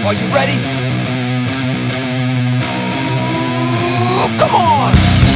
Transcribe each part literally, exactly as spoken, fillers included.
Are you ready? Ooh, come on!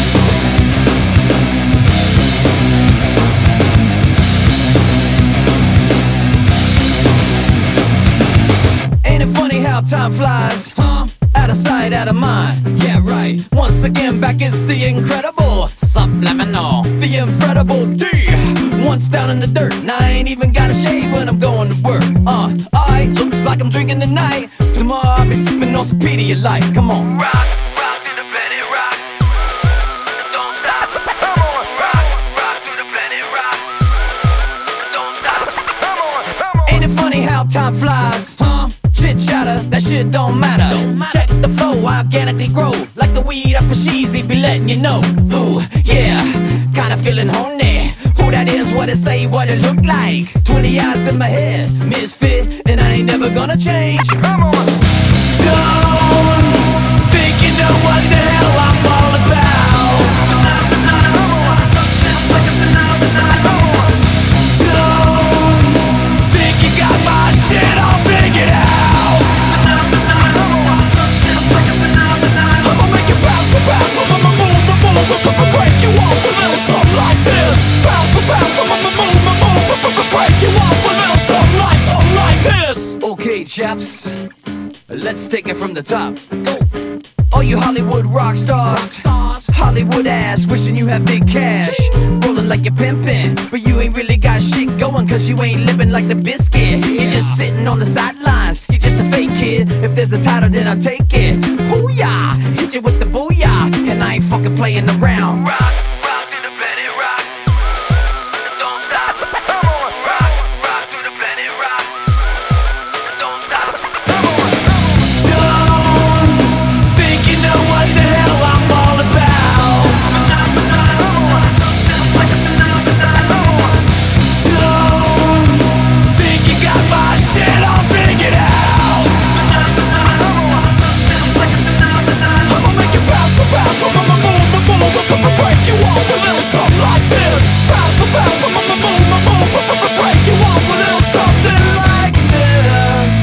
Ain't it funny how time flies, huh? Out of sight, out of mind. Yeah, right. Once again, back it's the incredible Subliminal, the incredible D. Once down in the dirt, and I ain't even got a shave when I'm going to work. Uh, I looks like I'm drinking tonight. Tomorrow I'll be sipping on some Pedialyte. Come on. Rock, rock to the planet, rock. Don't stop. Come on. Rock, rock to the planet, rock. Don't stop. Come on, come on. Ain't it funny how time flies, huh? Chit chatter, that shit don't matter. don't matter. Check the flow, I organically grow. Like the weed up a Sheezy, be letting you know. Ooh, yeah, kinda feeling horny. Who that is, what it say, what it look like. Twenty eyes in my head, misfit, and I ain't never gonna change. Come on. Don't think you know what the hell I'm all about. Don't think you got my shit all figured out. I'ma make you bounce, bounce, I'ma move, move, move, break you off a little something like this. Bounce, bounce, I'ma move, move, break you off a little something like, something like this. Okay, chaps, let's take it from the top. Go. All you Hollywood rock stars, Hollywood ass, wishing you had big cash. Rolling like you're pimping, but you ain't really got shit going, cause you ain't living like the biscuit. You're just sitting on the sidelines, you're just a fake kid. If there's a title, then I'll take it. Hoo-yah, hit you with the booyah, and I ain't fucking playing around. Rock, rock to the planet, rock. Don't stop. Come on. Rock, rock to the planet, rock. Don't stop. Come on. Don't think you know what the hell I'm all about. Don't think you got my shit all figured out. I'ma make you bounce, bounce, I'ma move, move, move, break you off a little something like this. Bounce, bounce, I'ma move, move, break you off a little something like this.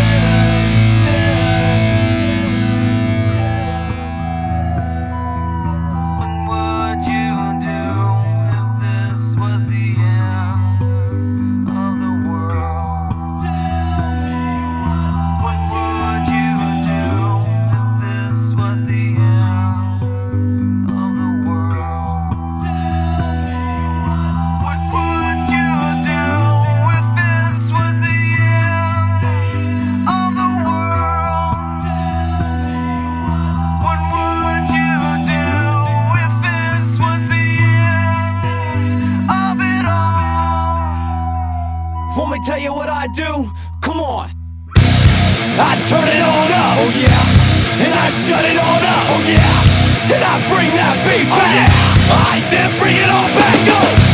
What would you do if this was the end of the world? Tell me what would you do if this was the end of the world? Tell me what would you do if this was the end of the world? Tell me what would you do if this was the end of it all? Want me to tell you what I do? Come on. I turn it on up, oh yeah. And I shut it on up, oh yeah. And I bring that beat back, oh, yeah. I then bring it all back up.